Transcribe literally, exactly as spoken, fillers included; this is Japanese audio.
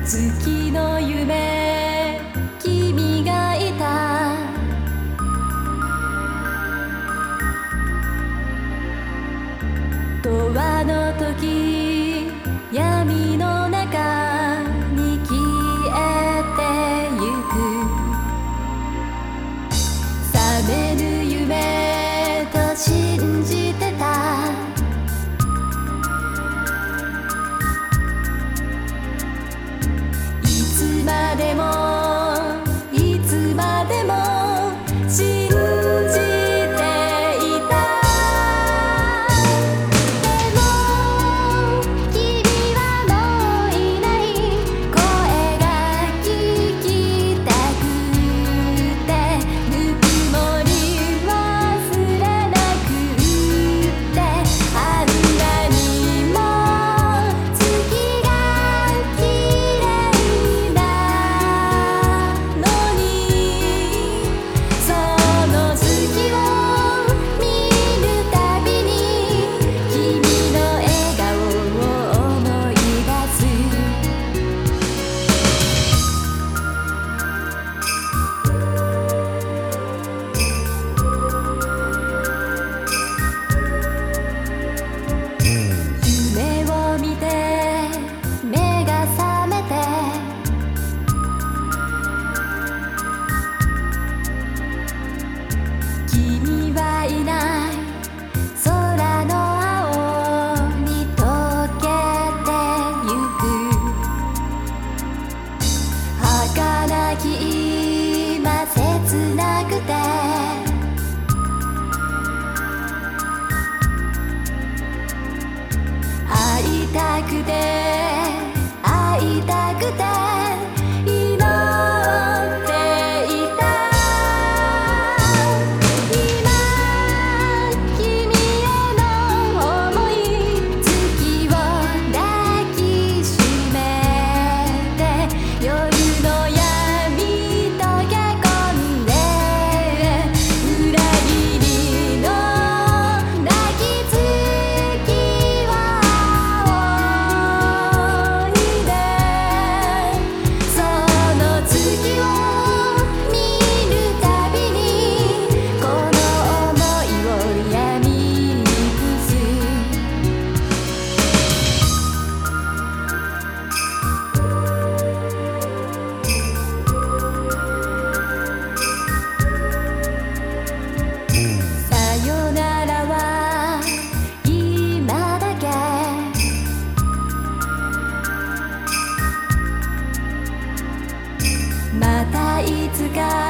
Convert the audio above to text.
月の夢君がいた永遠の時闇の中に消えてゆく覚める夢と信じてたいつまでもいつまでも信じていたでも君はもういない声が聞きたくてぬくもり忘れなくってあんなにも月が綺麗なのにその月を見るたびに君の笑顔を思い出す夢を見て目が覚めて君はいない空の青に溶けてゆく儚き今切なくて会いたくて会いたくて祈っていた今君への想い月を抱きしめて夜の闇溶け込んで裏切りの泣き月を仰いでその月を見るたびにこの想いを闇に伏すさよならは今だけまたいつか